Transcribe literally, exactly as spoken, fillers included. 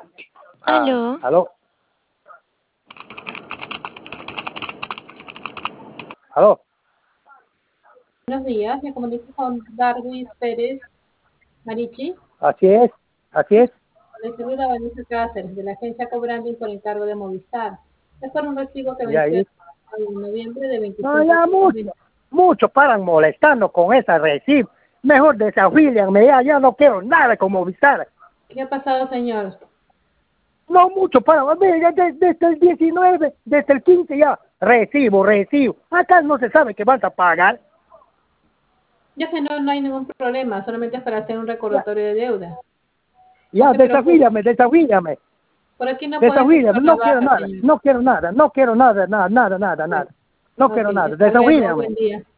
Ah, Aló. aló. Aló. Buenos días, me comunico con Darwis Pérez Marichi. Así es, así es. Le saluda Vanessa Cáceres, de la agencia Cobranding por encargo de Movistar. Es por un recibo que Y ahí. venció en noviembre de No, veinticinco. ya mucho, mucho paran molestando con esa recibo. Mejor desafílianme, ya, ya no quiero nada con Movistar. ¿Qué ha pasado, señor? No mucho paran, ya desde, desde el diecinueve, desde el quince ya, recibo, recibo. Acá no se sabe que van a pagar. Ya que no, no hay ningún problema, solamente es para hacer un Ya, recordatorio de deuda. ya No se preocupe, desafíliame, desafíliame. por aquí no puede Desafíliame, efectuar la no quiero baja, nada, señor. no quiero nada, no quiero nada, nada, nada, nada, nada. No Ok, quiero nada, hasta luego, desafíliame. buen día.